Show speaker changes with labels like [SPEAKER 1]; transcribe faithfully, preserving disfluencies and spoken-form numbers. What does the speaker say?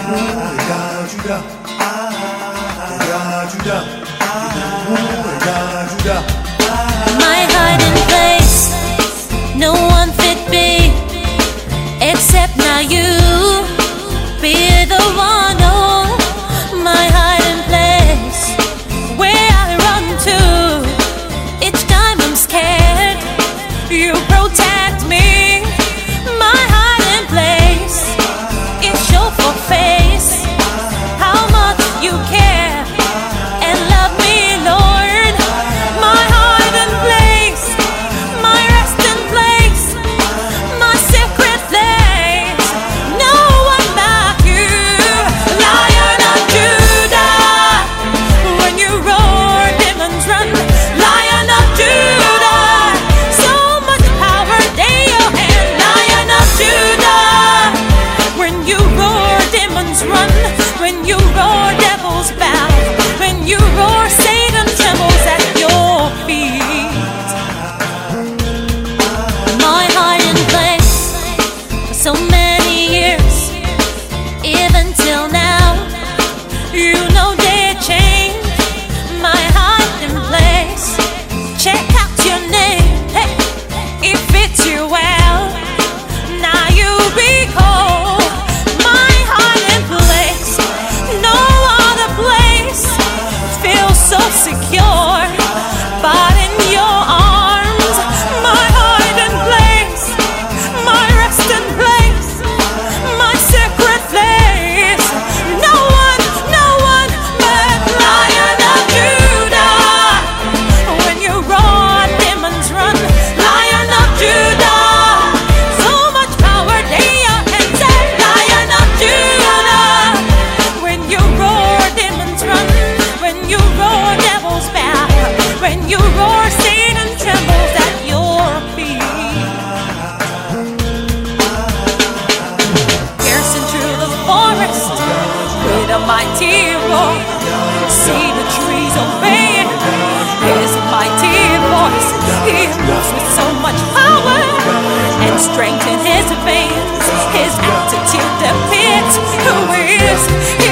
[SPEAKER 1] regarde Judas, regarde Judas, regarde Judas.
[SPEAKER 2] My hiding place, no one fit be, except now you. Be the one, oh, my hiding place, where I run to each time I'm scared. You protect me. My hiding place is show for face how much you care and love me, Lord. My hiding place, my resting place, my secret place. No one like you, Lion of Judah. When you roar, demons run. Lion of Judah, so much power in your hand. Lion of Judah, when you roar, demons run. When you roar, devils bow. When you roar, Satan trembles at your feet. My hiding place for so many years, even till now, you know they change. My hiding place, check out your name, hey, it fits you well. Now you recall my hiding place. No other place feels so secure, but in your arms. My hiding place, my resting place, my secret place. No one, no one but Lion of Judah. When you roar, demons run. Lion of Judah, so much power in your hands. Lion of Judah, when you roar, demons run. When you roar, devils bow. When you roar, Satan trembles at your feet. Piercing through the forest with a mighty roar, see the trees obeying his mighty voice. He moves with so much power and strength in his veins. His attitude depicts who he is.